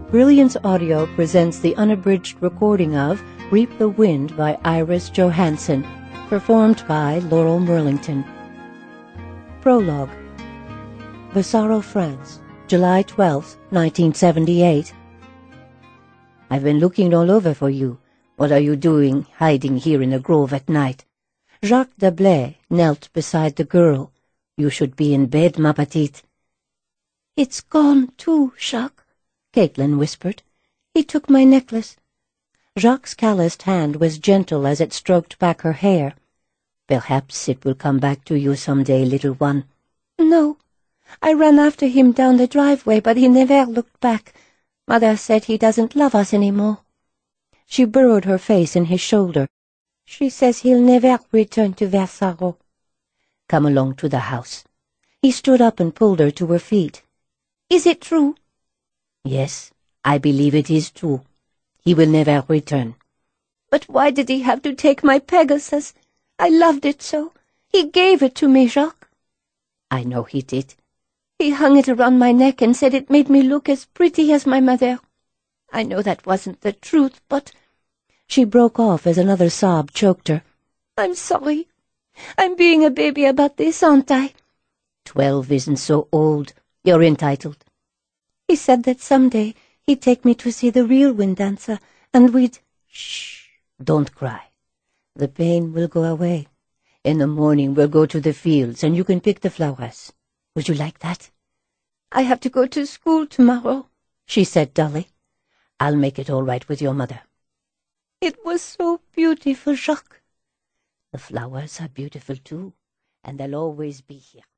Brilliance Audio presents the unabridged recording of Reap the Wind by Iris Johansen, performed by Laurel Merlington. Prologue. Vasaro, France, July 12, 1978. I've been looking all over for you. What are you doing, hiding here in the grove at night? Jacques D'Ablay knelt beside the girl. You should be in bed, ma petite. It's gone too, Jacques, Caitlin whispered. He took my necklace. Jacques' calloused hand was gentle as it stroked back her hair. Perhaps it will come back to you some day, little one. No. I ran after him down the driveway, but he never looked back. Mother said he doesn't love us any more. She burrowed her face in his shoulder. She says he'll never return to Vasaro. Come along to the house. He stood up and pulled her to her feet. Is it true? Yes, I believe it is true. He will never return. But why did he have to take my Pegasus? I loved it so. He gave it to me, Jacques. I know he did. He hung it around my neck and said it made me look as pretty as my mother. I know that wasn't the truth, but... She broke off as another sob choked her. I'm sorry. I'm being a baby about this, aren't I? 12 isn't so old. You're entitled. He said that someday he'd take me to see the real wind dancer, and we'd... Shh, don't cry. The pain will go away. In the morning we'll go to the fields, and you can pick the flowers. Would you like that? I have to go to school tomorrow, she said dully. I'll make it all right with your mother. It was so beautiful, Jacques. The flowers are beautiful too, and they'll always be here.